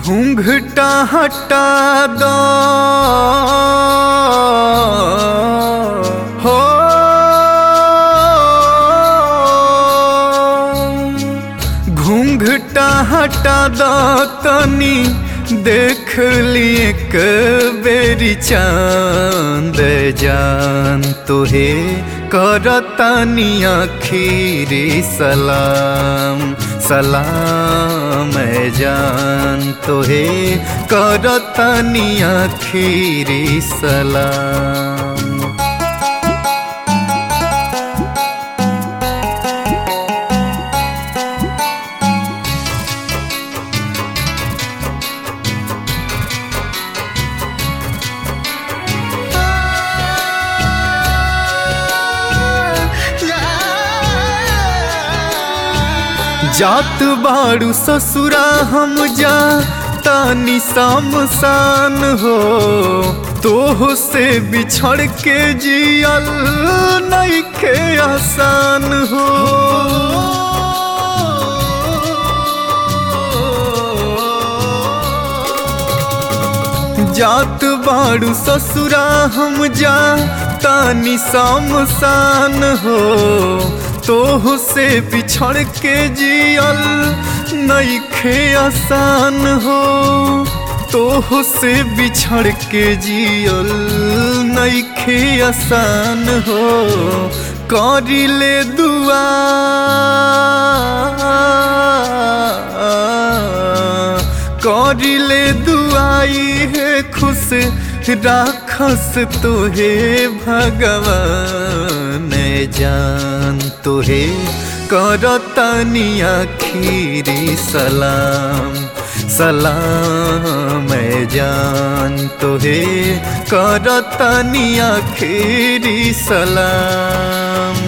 घूंघटा हटा दो हो घूंघटा हटा दो तनी देख लिए बेरी चांद जान तुहे करतानी आखिरी सलाम सलाम जान तुहे करतानी आखिरी सलाम। जात बाड़ू ससुरा हम जा तानी शमशान हो तोह से बिछड़ के जियल नइखे आसान हो। जात बाड़ू ससुरा हम जा तानी शमशान हो तोह से बिछड़ के जियल नइखे आसान हो। तोह से बिछड़ के जियल नइखे आसान हो। करिले दुआ करिले दुआई है खुश राखस तोहे भगवान जान तुहे करतानी आखिरी सलाम सलाम जान तुहे करतानी आखिरी सलाम।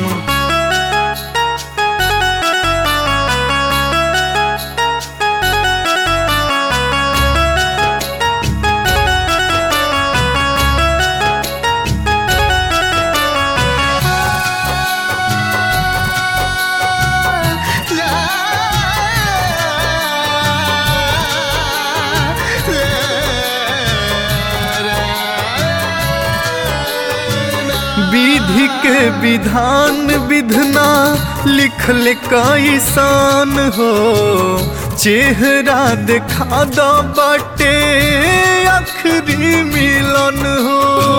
विधि के विधान विधना लिखल कैसान हो चेहरा देखा दो बाटे आखिरी मिलन हो।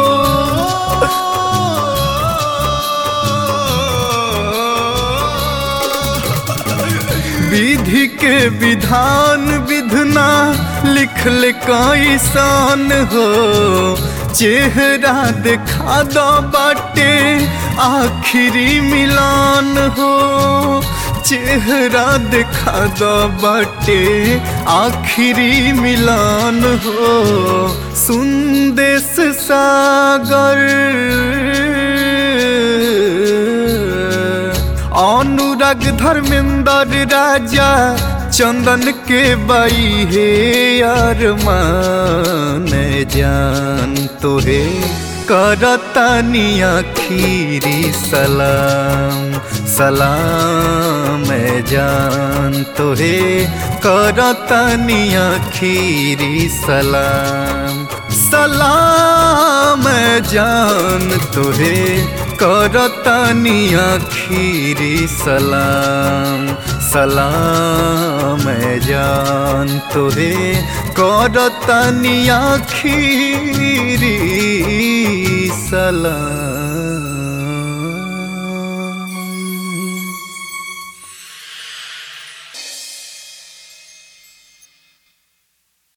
विधि के विधान विधना लिखल कैसान हो चेहरा देखा दो बाटे आखिरी मिलान हो। चेहरा देखा दो बाटे आखिरी मिलान हो। संदेश सागर अनुराग धर्मेंद्र राजा चंदन के बाई है अरमान जान तुहे करतानी आखिरी सलाम सलाम जान तुहे करतानी आखिरी सलाम सलाम जान तुहे करतानी आखिरी सलाम सलाम जान तुहे करतानी आखिरी सलाम।